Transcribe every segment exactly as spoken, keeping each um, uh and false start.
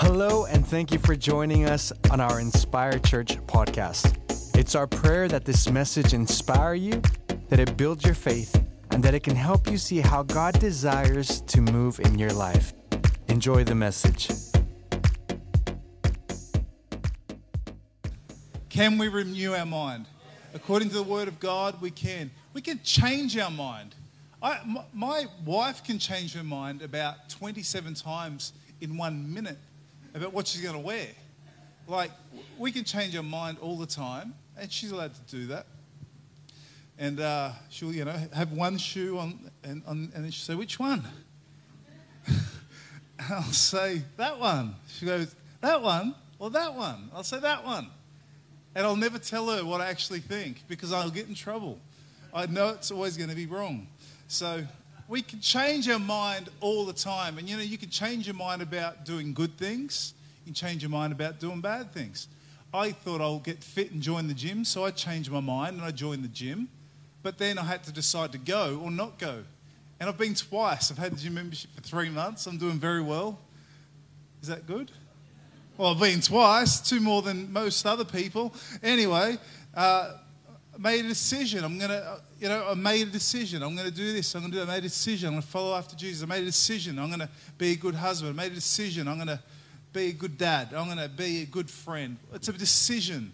Hello, and thank you for joining us on our Inspire Church podcast. It's our prayer that this message inspire you, that it builds your faith, and that it can help you see how God desires to move in your life. Enjoy the message. Can we renew our mind? According to the Word of God, we can. We can change our mind. I, m- my wife can change her mind about twenty-seven times in one minute about what she's going to wear. Like, we can change our mind all the time, and she's allowed to do that. And uh, she'll, you know, have one shoe on, and, on, and then she'll say, which one? And I'll say, that one. She goes, that one? Or that one? I'll say, that one. And I'll never tell her what I actually think because I'll get in trouble. I know it's always going to be wrong. So we can change our mind all the time. And, you know, you can change your mind about doing good things. You can change your mind about doing bad things. I thought I'll get fit and join the gym, so I changed my mind and I joined the gym. But then I had to decide to go or not go. And I've been twice. I've had the gym membership for three months. I'm doing very well. Is that good? Well, I've been twice, two more than most other people. Anyway, uh, I made a decision. I'm going to, you know, I made a decision. I'm going to do this. I'm going to do that. I made a decision. I'm going to follow after Jesus. I made a decision. I'm going to be a good husband. I made a decision. I'm going to be a good dad. I'm going to be a good friend. It's a decision.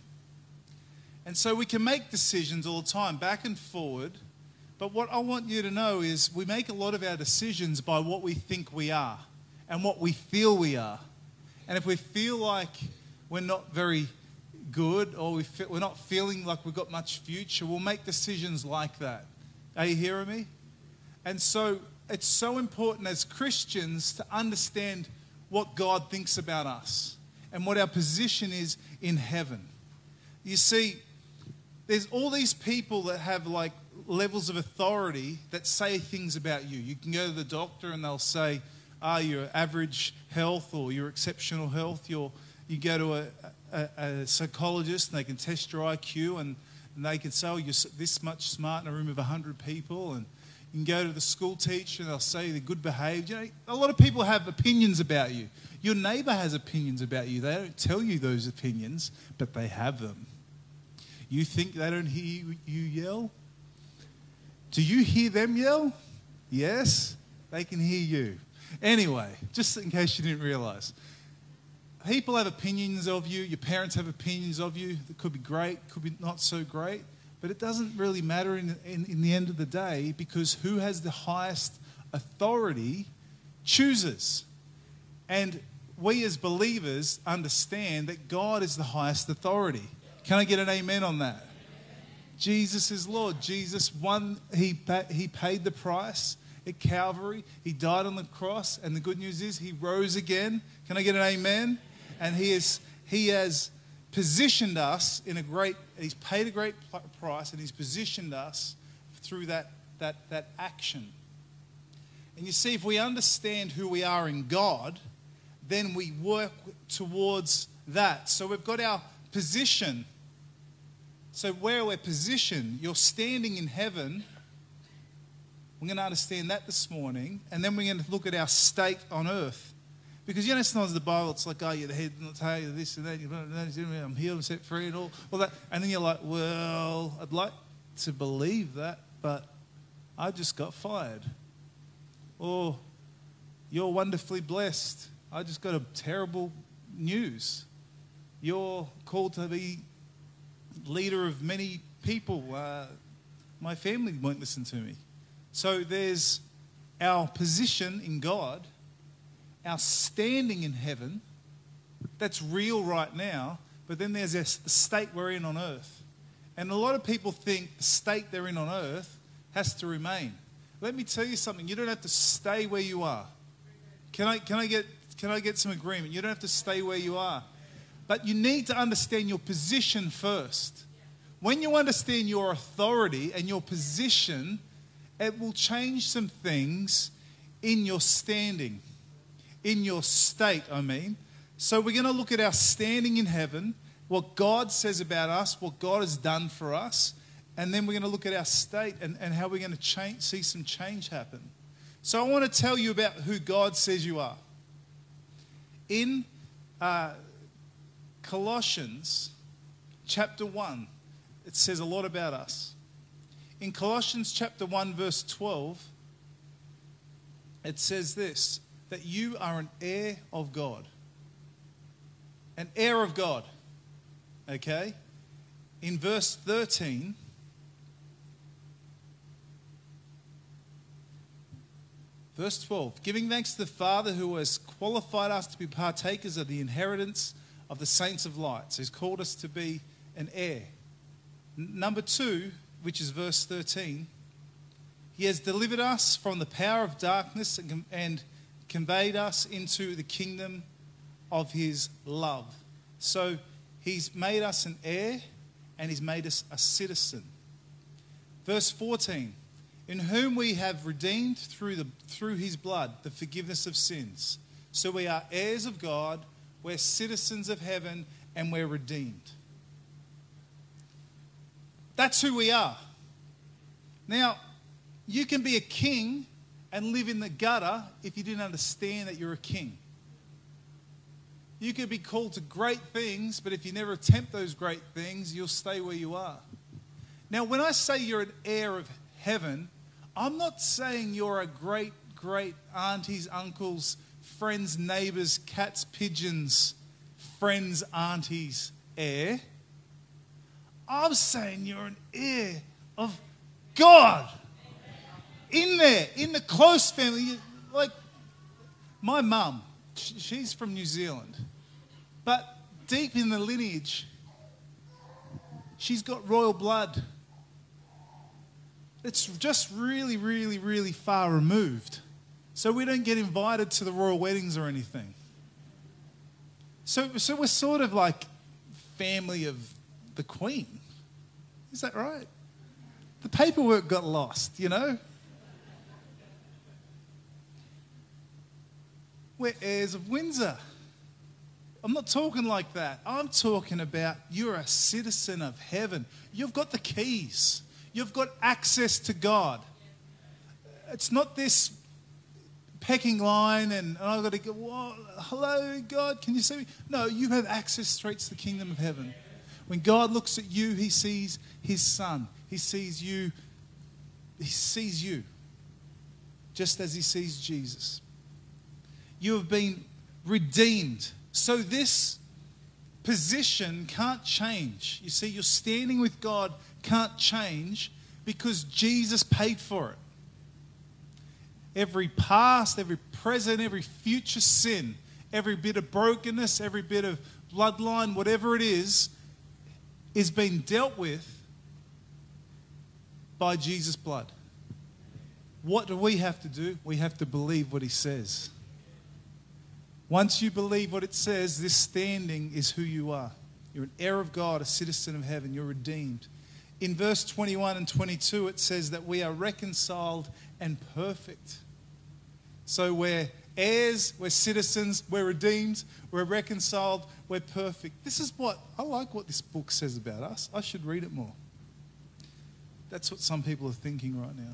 And so we can make decisions all the time, back and forward. But what I want you to know is we make a lot of our decisions by what we think we are and what we feel we are. And if we feel like we're not very good or we feel, we're not feeling like we've got much future, we'll make decisions like that. Are you hearing me? And so it's so important as Christians to understand what God thinks about us and what our position is in heaven. You see, there's all these people that have like levels of authority that say things about you. You can go to the doctor and they'll say, ah, you're average health or you're exceptional health. You're, you go to a, a, a psychologist and they can test your I Q and, and they can say, oh, you're this much smart in a room of one hundred people. And you can go to the school teacher and they'll say they're good behaved. You know, a lot of people have opinions about you. Your neighbour has opinions about you. They don't tell you those opinions, but they have them. You think they don't hear you yell? Do you hear them yell? Yes, they can hear you. Anyway, just in case you didn't realise, people have opinions of you. Your parents have opinions of you. That could be great, could be not so great. But it doesn't really matter in, in, in the end of the day because who has the highest authority chooses. And we as believers understand that God is the highest authority. Can I get an amen on that? Jesus is Lord. Jesus won, he, he paid the price at Calvary. He died on the cross, and the good news is he rose again. Can I get an amen? And he is he has positioned us in a great, he's paid a great price, and he's positioned us through that, that, that action. And you see, if we understand who we are in God, then we work towards that. So we've got our position. So where we're positioned, you're standing in heaven. We're going to understand that this morning, and then we're going to look at our state on earth. Because, you know, sometimes the Bible, it's like, oh, you're the head and the tail, you're this and that, I'm healed and set free and all, all that. And then you're like, well, I'd like to believe that, but I just got fired. Or, you're wonderfully blessed. I just got a terrible news. You're called to be leader of many people. Uh, my family won't listen to me. So there's our position in God, our standing in heaven, that's real right now, but then there's the state we're in on earth. And a lot of people think the state they're in on earth has to remain. Let me tell you something, you don't have to stay where you are. Can I, can I get, can I get some agreement? You don't have to stay where you are. But you need to understand your position first. When you understand your authority and your position, it will change some things in your standing, in your state, I mean. So we're going to look at our standing in heaven, what God says about us, what God has done for us, and then we're going to look at our state and, and how we're going to change, see some change happen. So I want to tell you about who God says you are. In uh, Colossians chapter one, it says a lot about us. In Colossians chapter one, verse twelve, it says this, that you are an heir of God. An heir of God. Okay? In verse thirteen, verse twelve, giving thanks to the Father who has qualified us to be partakers of the inheritance of the saints of light. So he's called us to be an heir. N- number two, which is verse thirteen, he has delivered us from the power of darkness and, com- and conveyed us into the kingdom of his love. So he's made us an heir and he's made us a citizen. Verse fourteen, in whom we have redeemed through the through his blood the forgiveness of sins. So we are heirs of God, we're citizens of heaven, and we're redeemed. That's who we are. Now, you can be a king and live in the gutter if you didn't understand that you're a king. You could be called to great things, but if you never attempt those great things, you'll stay where you are. Now, when I say you're an heir of heaven, I'm not saying you're a great, great aunties, uncles, friends, neighbours, cats, pigeons, friends, aunties, heir. I'm saying you're an heir of God. In there, in the close family. Like my mum, she's from New Zealand. But deep in the lineage, she's got royal blood. It's just really, really, really far removed. So we don't get invited to the royal weddings or anything. So, so we're sort of like family of the Queen. Is that right? The paperwork got lost, you know? We're heirs of Windsor. I'm not talking like that. I'm talking about you're a citizen of heaven. You've got the keys. You've got access to God. It's not this pecking line and, and I've got to go, well, hello, God, can you see me? No, you have access straight to the kingdom of heaven. When God looks at you, he sees his son. He sees you. He sees you just as he sees Jesus. You have been redeemed. So this position can't change. You see, your standing with God can't change because Jesus paid for it. Every past, every present, every future sin, every bit of brokenness, every bit of bloodline, whatever it is, is being dealt with by Jesus' blood. What do we have to do? We have to believe what he says. Once you believe what it says, this standing is who you are. You're an heir of God, a citizen of heaven. You're redeemed. In verse twenty-one and twenty-two, it says that we are reconciled and perfect. So we're heirs, we're citizens, we're redeemed, we're reconciled, we're perfect. This is what, I like what this book says about us. I should read it more. That's what some people are thinking right now.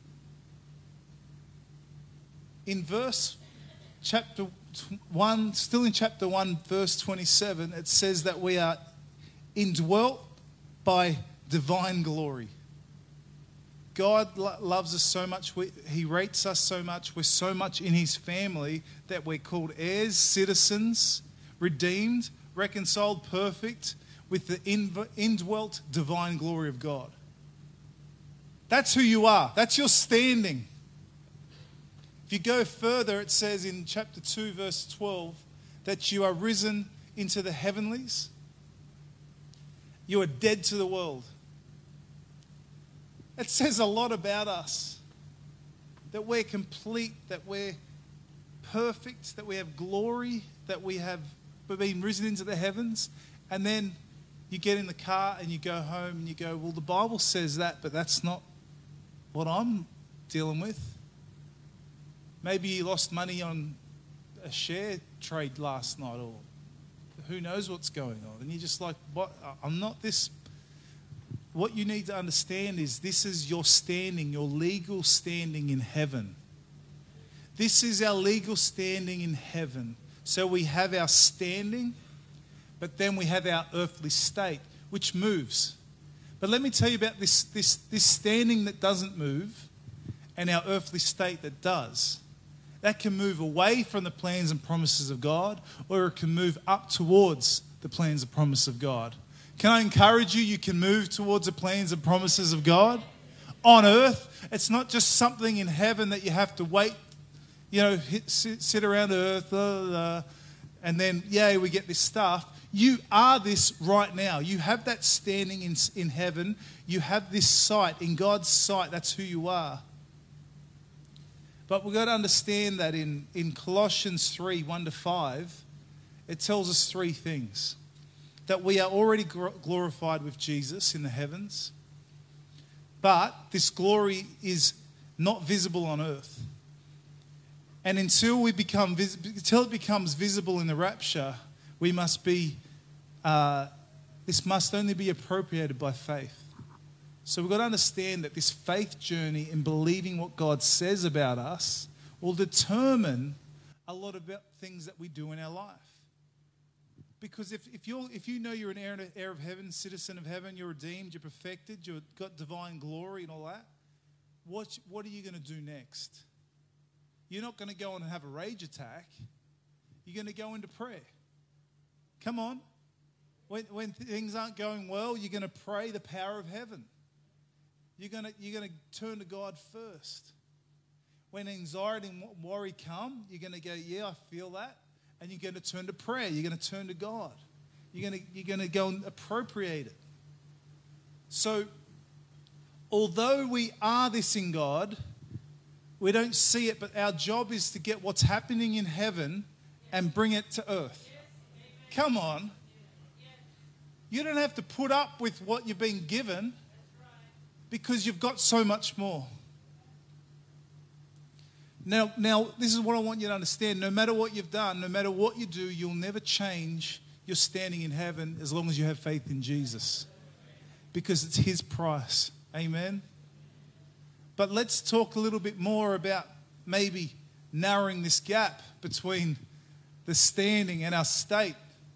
In verse chapter one, still in chapter one, verse twenty-seven, it says that we are indwelt by divine glory. God lo- loves us so much, we, he rates us so much, we're so much in his family that we're called heirs, citizens, redeemed, reconciled, perfect, with the inv- indwelt divine glory of God. That's who you are. That's your standing. If you go further, it says in chapter two, verse twelve, that you are risen into the heavenlies. You are dead to the world. It says a lot about us. That we're complete, that we're perfect, that we have glory, that we have been risen into the heavens. And then you get in the car and you go home and you go, well, the Bible says that, but that's not what I'm dealing with. Maybe you lost money on a share trade last night, or who knows what's going on. And you're just like, what? I'm not this. What you need to understand is this is your standing, your legal standing in heaven. This is our legal standing in heaven. So we have our standing, but then we have our earthly state, which moves. But let me tell you about this, this, this standing that doesn't move and our earthly state that does. That can move away from the plans and promises of God, or it can move up towards the plans and promises of God. Can I encourage you, you can move towards the plans and promises of God on earth. It's not just something in heaven that you have to wait, you know, hit, sit, sit around earth, blah, blah, blah, and then, yay, we get this stuff. You are this right now. You have that standing in, in heaven. You have this sight. In God's sight, that's who you are. But we've got to understand that in, in Colossians three, one to five, it tells us three things. That we are already glorified with Jesus in the heavens, but this glory is not visible on earth. And until we become vis- until it becomes visible in the rapture, we must be. Uh, this must only be appropriated by faith. So we've got to understand that this faith journey in believing what God says about us will determine a lot about things that we do in our life. Because if, if, you're, if you know you're an heir, heir of heaven, citizen of heaven, you're redeemed, you're perfected, you've got divine glory and all that, what, what are you going to do next? You're not going to go on and have a rage attack. You're going to go into prayer. Come on. When, when things aren't going well, you're going to pray the power of heaven. You're going to, you're going to turn to God first. When anxiety and worry come, you're going to go, yeah, I feel that. And you're going to turn to prayer. You're going to turn to God. You're going to, you're going to go and appropriate it. So, although we are this in God, we don't see it, but our job is to get what's happening in heaven and bring it to earth. Come on. You don't have to put up with what you've been given because you've got so much more. Now, now, this is what I want you to understand. No matter what you've done, no matter what you do, you'll never change your standing in heaven as long as you have faith in Jesus. Because it's His price. Amen? But let's talk a little bit more about maybe narrowing this gap between the standing and our state.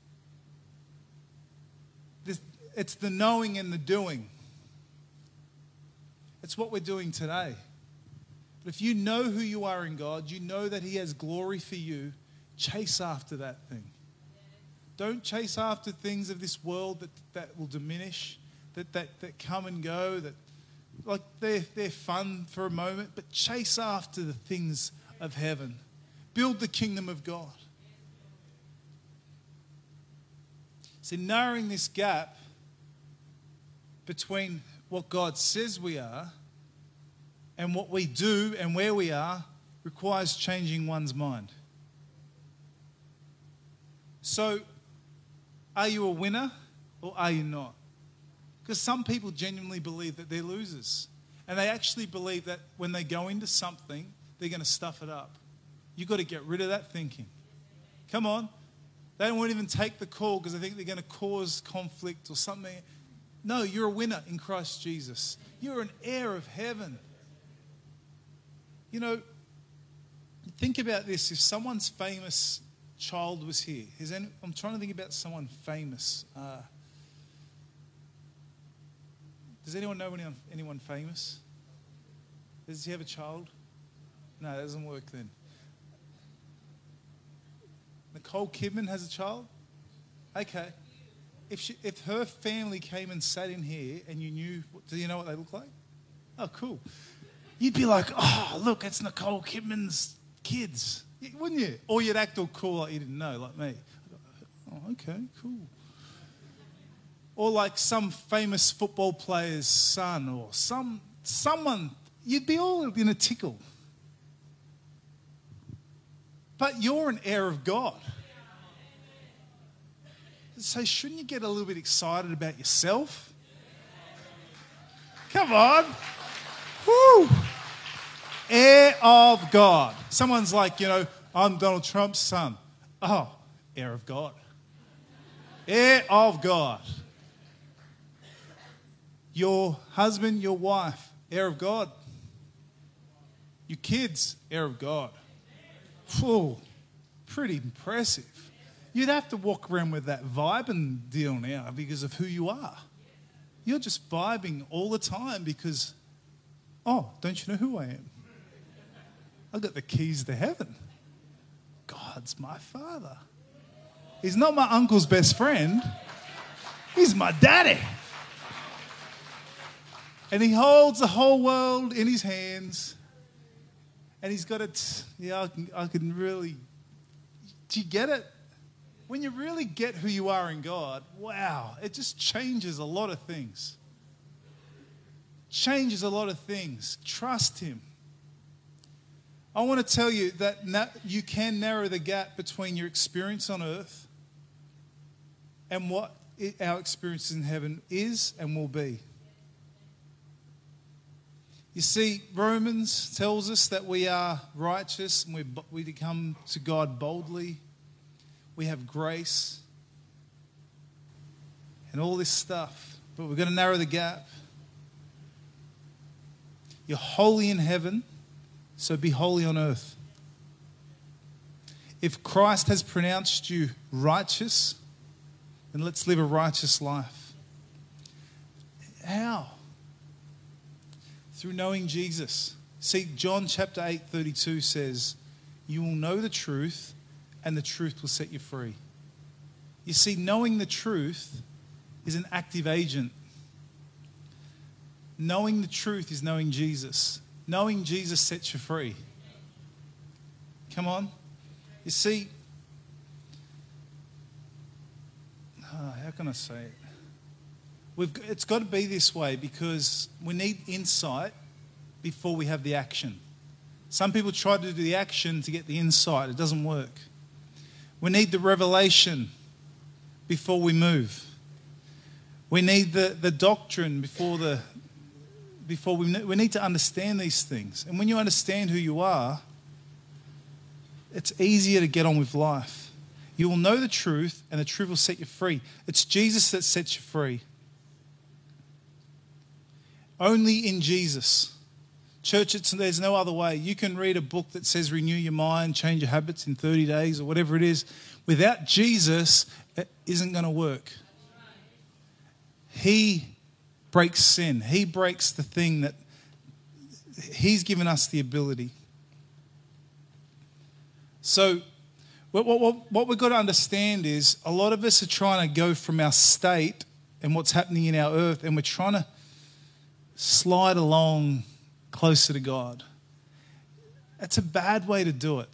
This, it's the knowing and the doing. It's what we're doing today. But if you know who you are in God, you know that He has glory for you, chase after that thing. Don't chase after things of this world that, that will diminish, that, that, that come and go, that like they're, they're fun for a moment, but chase after the things of heaven. Build the kingdom of God. So narrowing this gap between what God says we are and what we do and where we are requires changing one's mind. So, are you a winner or are you not? Because some people genuinely believe that they're losers. And they actually believe that when they go into something, they're going to stuff it up. You've got to get rid of that thinking. Come on. They won't even take the call because they think they're going to cause conflict or something. No, you're a winner in Christ Jesus. You're an heir of heaven. You know, think about this. If someone's famous child was here, is any, I'm trying to think about someone famous. Uh, does anyone know anyone, anyone famous? Does he have a child? No, that doesn't work then. Nicole Kidman has a child? Okay. If she, if her family came and sat in here and you knew, do you know what they look like? Oh, cool. You'd be like, oh, look, it's Nicole Kidman's kids. Wouldn't you? Or you'd act all cool like you didn't know, like me. Oh, okay, cool. Or like some famous football player's son or some someone, you'd be all in a tickle. But you're an heir of God. So shouldn't you get a little bit excited about yourself? Come on. Woo! Heir of God. Someone's like, you know, I'm Donald Trump's son. Oh, heir of God. Heir of God. Your husband, your wife, heir of God. Your kids, heir of God. Whew. pretty impressive. You'd have to walk around with that vibing deal now because of who you are. You're just vibing all the time because, oh, don't you know who I am? I've got the keys to heaven. God's my Father. He's not my uncle's best friend. He's my daddy. And he holds the whole world in his hands. And he's got it, yeah, I can, I can really, do you get it? When you really get who you are in God, wow, it just changes a lot of things. Changes a lot of things. Trust him. I want to tell you that na- you can narrow the gap between your experience on earth and what it, our experience in heaven is and will be. You see, Romans tells us that we are righteous and we, we come to God boldly. We have grace and all this stuff. But we're going to narrow the gap. You're holy in heaven, so be holy on earth. If Christ has pronounced you righteous, then let's live a righteous life. How? Through knowing Jesus. See, John chapter eight thirty-two says, you will know the truth and the truth will set you free. You see, knowing the truth is an active agent. Knowing the truth is knowing Jesus. Knowing Jesus sets you free. Come on. You see, oh, how can I say it? We've, it's got to be this way because we need insight before we have the action. Some people try to do the action to get the insight. It doesn't work. We need the revelation before we move. We need the, the doctrine before the before we we need to understand these things. And when you understand who you are, it's easier to get on with life. You will know the truth and the truth will set you free. It's Jesus that sets you free. Only in Jesus. Church, it's, there's no other way. You can read a book that says renew your mind, change your habits in thirty days or whatever it is. Without Jesus, it isn't going to work. He breaks sin. He breaks the thing that he's given us the ability. So what, what, what we've got to understand is a lot of us are trying to go from our state and what's happening in our earth, and we're trying to slide along closer to God. That's a bad way to do it.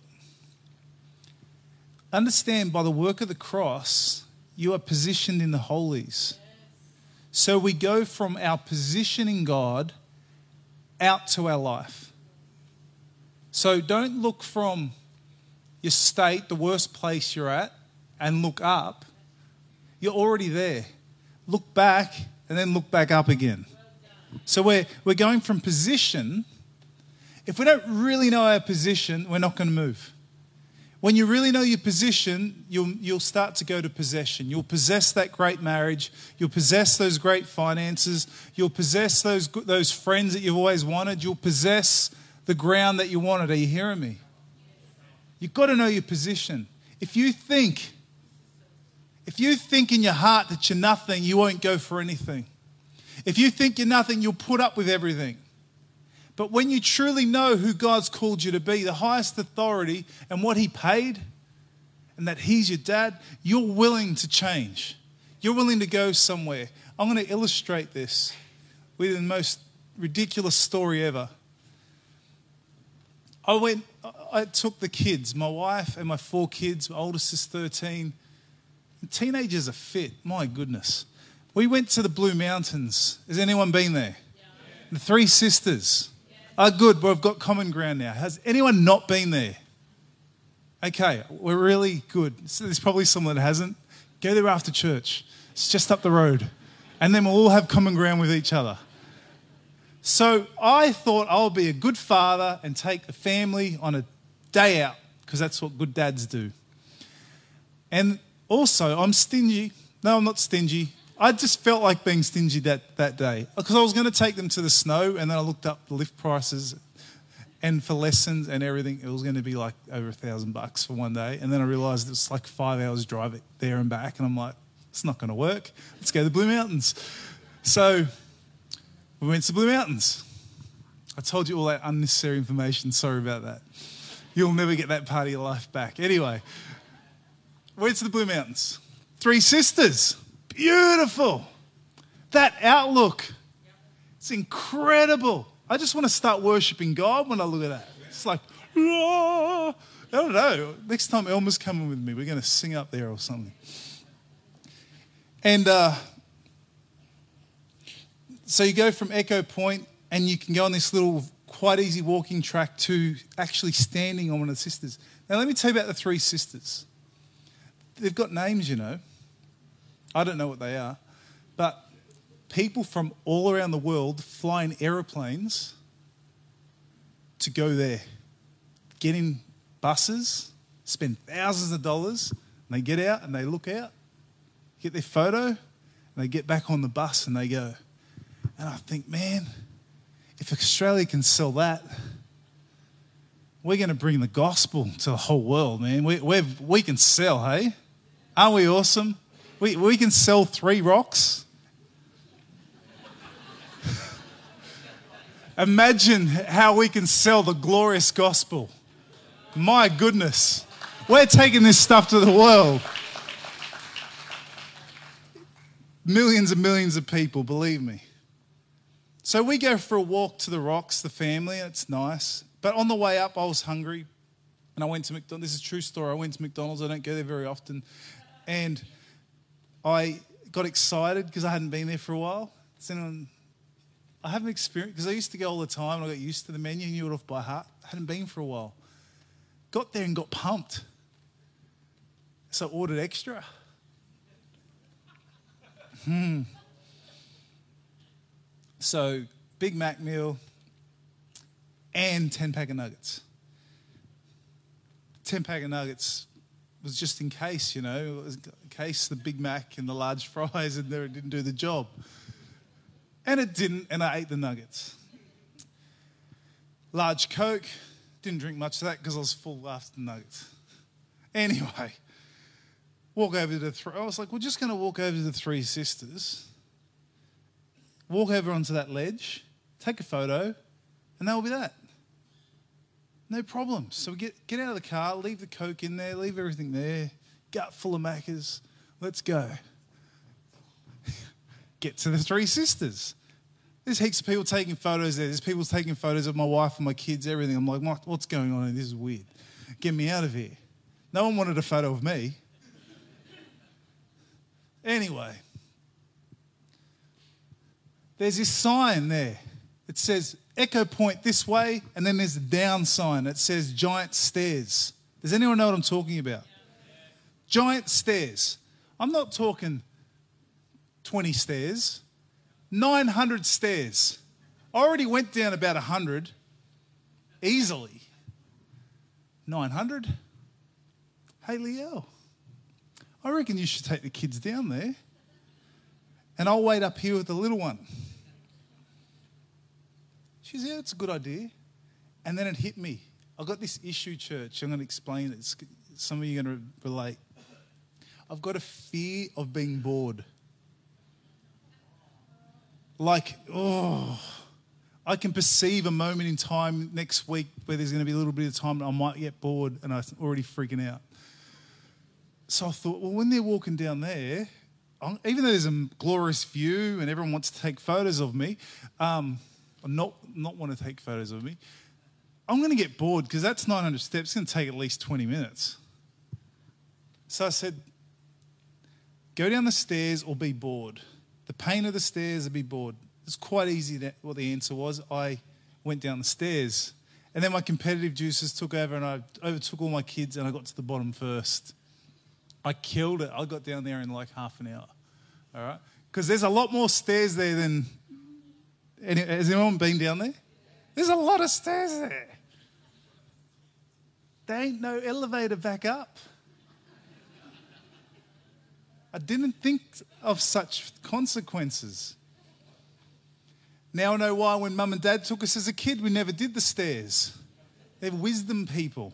Understand, by the work of the cross, you are positioned in the holies. So we go from our position in God out to our life. So don't look from your state, the worst place you're at, and look up. You're already there. Look back and then look back up again. So we're, we're going from position. If we don't really know our position, we're not going to move. When you really know your position, you'll, you'll start to go to possession. You'll possess that great marriage. You'll possess those great finances. You'll possess those, those friends that you've always wanted. You'll possess the ground that you wanted. Are you hearing me? You've got to know your position. If you think, if you think in your heart that you're nothing, you won't go for anything. If you think you're nothing, you'll put up with everything. But when you truly know who God's called you to be, the highest authority and what he paid, and that he's your dad, you're willing to change. You're willing to go somewhere. I'm going to illustrate this with the most ridiculous story ever. I went, I took the kids, my wife and my four kids, my oldest is thirteen. Teenagers are fit, my goodness. We went to the Blue Mountains. Has anyone been there? Yeah. The Three Sisters. Yeah. Oh, good, but we've got common ground now. Has anyone not been there? Okay, we're really good. So there's probably someone that hasn't. Go there after church. It's just up the road. And then we'll all have common ground with each other. So I thought I'll be a good father and take the family on a day out, because that's what good dads do. And also, I'm stingy. No, I'm not stingy. I just felt like being stingy that, that day because I was going to take them to the snow, and then I looked up the lift prices And for lessons and everything, it was going to be like over a thousand bucks for one day. And then I realised it was like five hours drive there and back. And I'm like, it's not going to work. Let's go to the Blue Mountains. So we went to the Blue Mountains. I told you all that unnecessary information. Sorry about that. You'll never get that part of your life back. Anyway, went to the Blue Mountains. Three sisters. Beautiful. That outlook. It's incredible. I just want to start worshipping God when I look at that. It's like, ah. I don't know. Next time Elma's coming with me, we're going to sing up there or something. And uh, so you go from Echo Point and you can go on this little quite easy walking track to actually standing on one of the sisters. Now let me tell you about the three sisters. They've got names, you know. I don't know what they are. But people from all around the world fly in aeroplanes to go there. Get in buses, spend thousands of dollars, and they get out and they look out, get their photo, and they get back on the bus and they go. And I think, man, if Australia can sell that, we're going to bring the gospel to the whole world, man. We we we can sell, hey? Aren't we awesome? We we can sell three rocks. Imagine how we can sell the glorious gospel. My goodness. We're taking this stuff to the world. Millions and millions of people, believe me. So we go for a walk to the rocks, the family, it's nice. But on the way up, I was hungry. And I went to McDonald's. This is a true story. I went to McDonald's. I don't go there very often. And I got excited because I hadn't been there for a while. So I haven't experienced, because I used to go all the time and I got used to the menu, knew it off by heart. I hadn't been for a while. Got there and got pumped. So I ordered extra. Hmm. So Big Mac meal and ten pack of nuggets. ten pack of nuggets was just in case, you know, in case the Big Mac and the large fries and there it didn't do the job. And it didn't, and I ate the nuggets. Large Coke, didn't drink much of that because I was full after the nuggets. Anyway, walk over to the three, I was like, we're just going to walk over to the three sisters, walk over onto that ledge, take a photo, and that'll be that. No problem. So we get, get out of the car, leave the Coke in there, leave everything there, gut full of Maccas, let's go. Get to the three sisters. There's heaps of people taking photos there. There's people taking photos of my wife and my kids, everything. I'm like, what's going on here? This is weird. Get me out of here. No one wanted a photo of me. Anyway, there's this sign there. It says Echo Point this way, and then there's a down sign. It says Giant Stairs. Does anyone know what I'm talking about? Giant stairs. I'm not talking twenty stairs. nine hundred stairs. I already went down about one hundred easily. nine hundred? Hey, Liel, I reckon you should take the kids down there and I'll wait up here with the little one. She said, yeah, it's a good idea. And then it hit me. I've got this issue, church. I'm going to explain it. Some of you are going to relate. I've got a fear of being bored. Like, oh, I can perceive a moment in time next week where there's going to be a little bit of time and I might get bored and I'm already freaking out. So I thought, well, when they're walking down there, even though there's a glorious view and everyone wants to take photos of me, um, or not, not want to take photos of me, I'm going to get bored because that's nine hundred steps. It's going to take at least twenty minutes. So I said, go down the stairs or be bored. The pain of the stairs or be bored. It's quite easy that, what the answer was. I went down the stairs. And then my competitive juices took over and I overtook all my kids and I got to the bottom first. I killed it. I got down there in like half an hour. All right? Because there's a lot more stairs there than... Any, has anyone been down there? There's a lot of stairs there. There ain't no elevator back up. I didn't think of such consequences. Now I know why when Mum and Dad took us as a kid, we never did the stairs. They're wisdom people.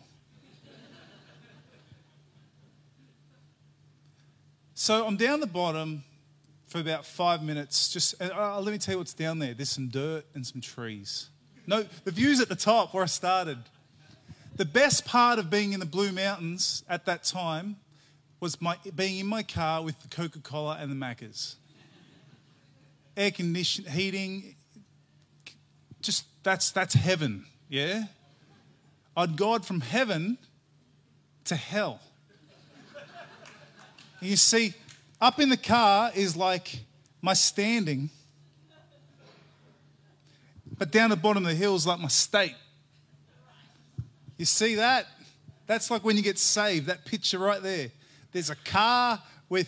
So I'm down the bottom for about five minutes. Just uh, let me tell you what's down there. There's some dirt and some trees. No, the view's at the top where I started. The best part of being in the Blue Mountains at that time was my being in my car with the Coca-Cola and the Maccas. Air conditioning, heating, just that's that's heaven, yeah? I'd gone from heaven to hell. And you see, up in the car is like my standing, but down the bottom of the hill is like my state. You see that? That's like when you get saved, that picture right there. There's a car with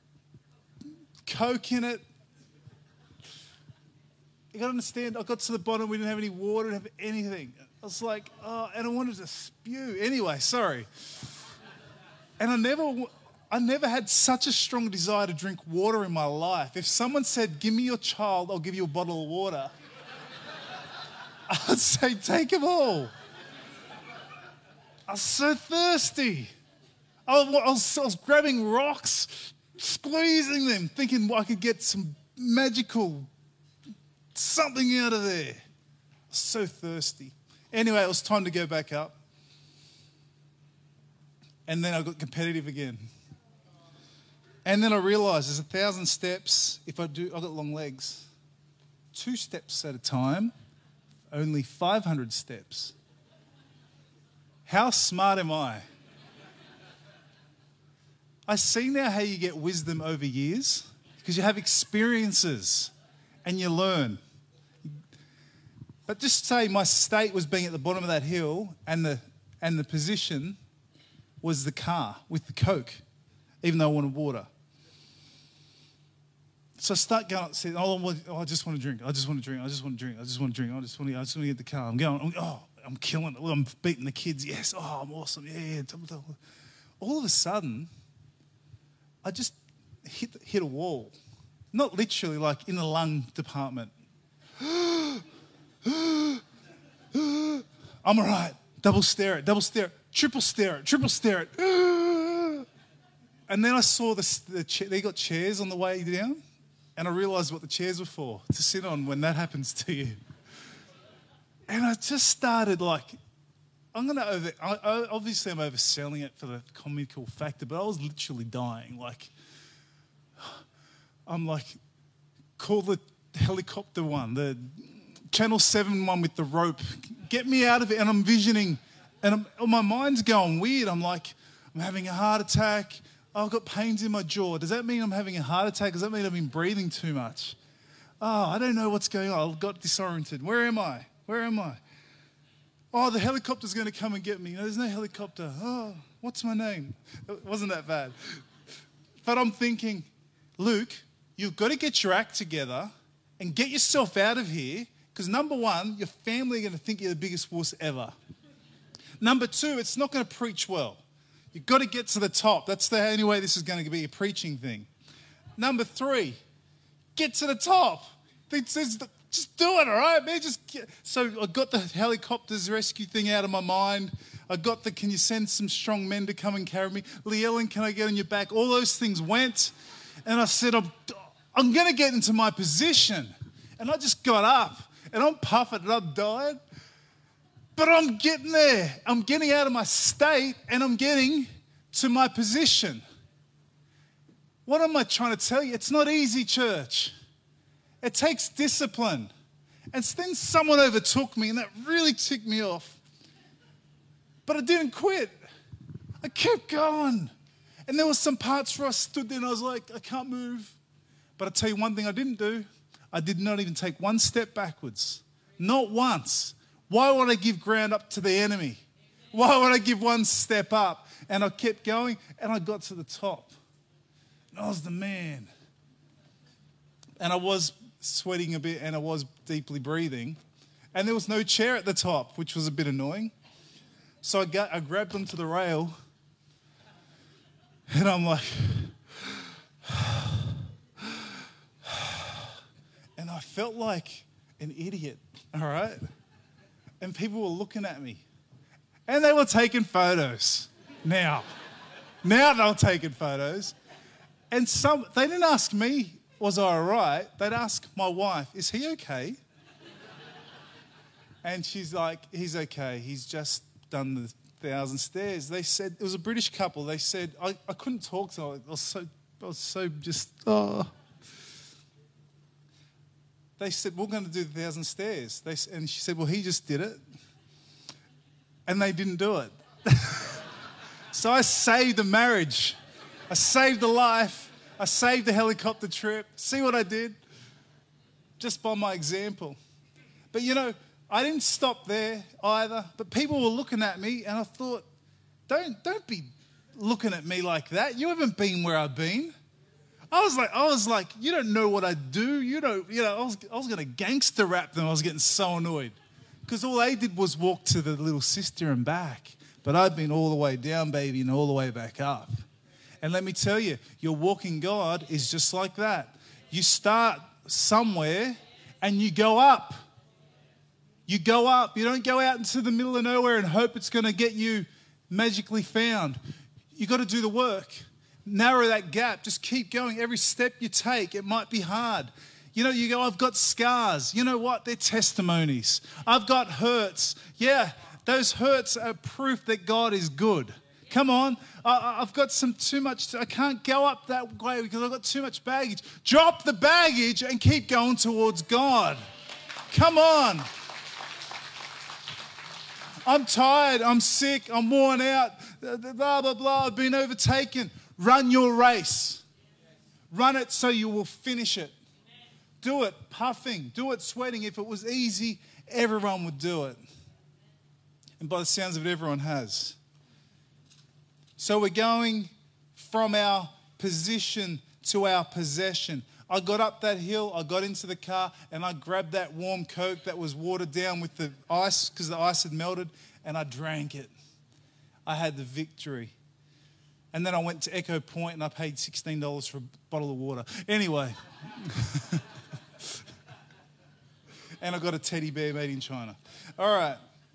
Coke in it. You got to understand, I got to the bottom, we didn't have any water, didn't have anything. I was like, oh, and I wanted to spew. Anyway, sorry. And I never, I never had such a strong desire to drink water in my life. If someone said, give me your child, I'll give you a bottle of water, I'd say, take them all. I was so thirsty. I was, I was grabbing rocks, squeezing them, thinking I could get some magical something out of there. I was so thirsty. Anyway, it was time to go back up. And then I got competitive again. And then I realised there's a thousand steps. If I do, I've got long legs. Two steps at a time, only five hundred steps. How smart am I? I see now how you get wisdom over years, because you have experiences and you learn. But just say my state was being at the bottom of that hill, and the and the position was the car with the Coke, even though I wanted water. So I start going up, saying, oh, oh, I just want to drink, I just want to drink, I just want to drink, I just want to drink, I just want to, I just want to get the car. I'm going, I'm, oh, I'm killing it. I'm beating the kids. Yes, oh, I'm awesome. Yeah, yeah. All of a sudden, I just hit hit a wall. Not literally, like in the lung department. I'm all right. Double stare it, double stare it, triple stare it, triple stare it. And then I saw the, the cha- they got chairs on the way down, and I realised what the chairs were for, to sit on when that happens to you. And I just started like, I'm going to over, I, I, obviously I'm overselling it for the comical factor, but I was literally dying. Like, I'm like, call the helicopter one, the Channel seven one with the rope. Get me out of it. And I'm visioning, and I'm, my mind's going weird. I'm like, I'm having a heart attack. Oh, I've got pains in my jaw. Does that mean I'm having a heart attack? Does that mean I've been breathing too much? Oh, I don't know what's going on. I got disoriented. Where am I? Where am I? Oh, the helicopter's going to come and get me. No, there's no helicopter. Oh, what's my name? It wasn't that bad. But I'm thinking, Luke, you've got to get your act together and get yourself out of here, because number one, your family are going to think you're the biggest wuss ever. Number two, it's not going to preach well. You've got to get to the top. That's the only way this is going to be a preaching thing. Number three, get to the top. It's, it's the, Just do it, all right, man. Just get. So I got the helicopters rescue thing out of my mind. I got the, can you send some strong men to come and carry me? Leellen, can I get on your back? All those things went. And I said, I'm, I'm going to get into my position. And I just got up. And I'm puffing and I'm dying. But I'm getting there. I'm getting out of my state and I'm getting to my position. What am I trying to tell you? It's not easy, church. It takes discipline. And then someone overtook me, and that really ticked me off. But I didn't quit. I kept going. And there were some parts where I stood there and I was like, I can't move. But I'll tell you one thing I didn't do. I did not even take one step backwards. Not once. Why would I give ground up to the enemy? Why would I give one step up? And I kept going, and I got to the top. And I was the man. And I was sweating a bit, and I was deeply breathing. And there was no chair at the top, which was a bit annoying. So I, got, I grabbed onto the rail, and I'm like, and I felt like an idiot, all right? And people were looking at me. And they were taking photos. Now, now they were taking photos. And some, they didn't ask me, was I all right? They'd ask my wife, is he okay? And she's like, he's okay. He's just done the thousand stairs. They said, it was a British couple. They said, I, I couldn't talk to them. I was so, I was so just, oh. They said, we're going to do the thousand stairs. They, and she said, well, he just did it. And they didn't do it. So I saved the marriage. I saved the life. I saved the helicopter trip. See what I did? Just by my example. But you know, I didn't stop there either. But people were looking at me and I thought, don't, don't be looking at me like that. You haven't been where I've been. I was like, I was like, you don't know what I do. You don't, you know, I was, I was going to gangster rap them. I was getting so annoyed. Because all they did was walk to the little sister and back. But I'd been all the way down, baby, and all the way back up. And let me tell you, your walking God is just like that. You start somewhere and you go up. You go up. You don't go out into the middle of nowhere and hope it's going to get you magically found. You got to do the work. Narrow that gap. Just keep going. Every step you take, it might be hard. You know, you go, I've got scars. You know what? They're testimonies. I've got hurts. Yeah, those hurts are proof that God is good. Come on. I, I've got some too much. I can't go up that way because I've got too much baggage. Drop the baggage and keep going towards God. Come on. I'm tired. I'm sick. I'm worn out. Blah, blah, blah. I've been overtaken. Run your race. Run it so you will finish it. Do it puffing. Do it sweating. If it was easy, everyone would do it. And by the sounds of it, everyone has. So we're going from our position to our possession. I got up that hill, I got into the car, and I grabbed that warm Coke that was watered down with the ice because the ice had melted, and I drank it. I had the victory. And then I went to Echo Point and I paid sixteen dollars for a bottle of water. Anyway. And I got a teddy bear made in China. All right.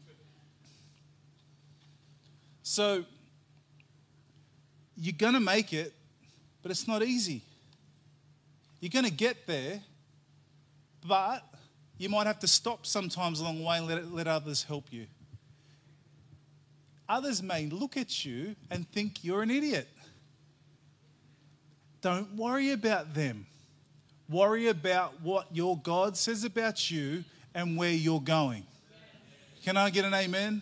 So, you're going to make it, but it's not easy. You're going to get there, but you might have to stop sometimes along the way and let, let others help you. Others may look at you and think you're an idiot. Don't worry about them. Worry about what your God says about you and where you're going. Can I get an amen?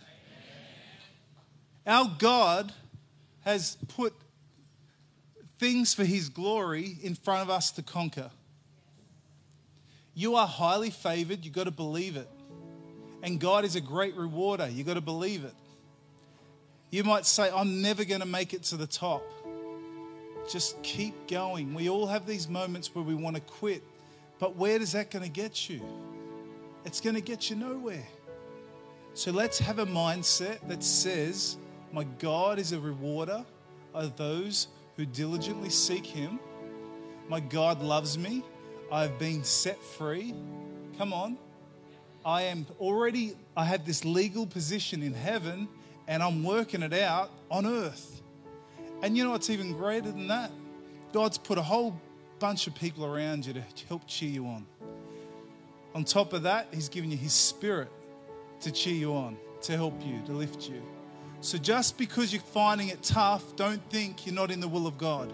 Our God has put things for his glory in front of us to conquer. You are highly favored. You've got to believe it. And God is a great rewarder. You've got to believe it. You might say, I'm never going to make it to the top. Just keep going. We all have these moments where we want to quit. But where is that going to get you? It's going to get you nowhere. So let's have a mindset that says, my God is a rewarder of those who diligently seek him. My God loves me. I've been set free. Come on. I am already, I have this legal position in heaven and I'm working it out on earth. And you know what's even greater than that? God's put a whole bunch of people around you to help cheer you on. On top of that, he's given you his spirit to cheer you on, to help you, to lift you. So just because you're finding it tough, don't think you're not in the will of God.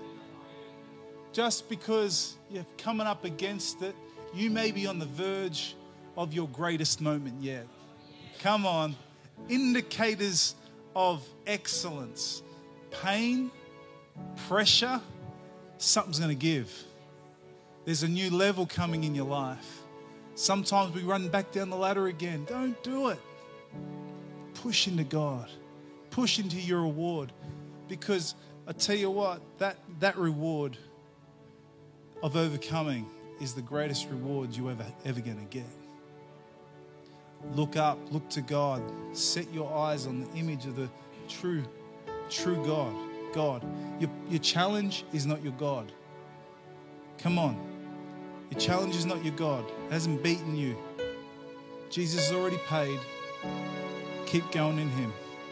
Just because you're coming up against it, you may be on the verge of your greatest moment yet. Come on. Indicators of excellence. Pain, pressure, something's going to give. There's a new level coming in your life. Sometimes we run back down the ladder again. Don't do it. Push into God. Push into your reward. Because I tell you what, that, that reward of overcoming is the greatest reward you ever, ever going to get. Look up, look to God. Set your eyes on the image of the true, true God. God. Your, your challenge is not your God. Come on. Your challenge is not your God. It hasn't beaten you. Jesus has already paid. Keep going in him.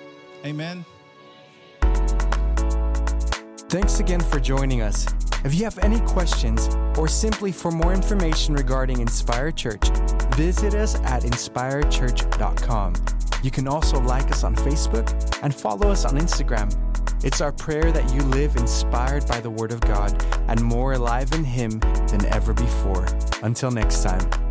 Amen. Thanks again for joining us. If you have any questions or simply for more information regarding Inspire Church, visit us at inspire church dot com. You can also like us on Facebook and follow us on Instagram. It's our prayer that you live inspired by the Word of God and more alive in Him than ever before. Until next time.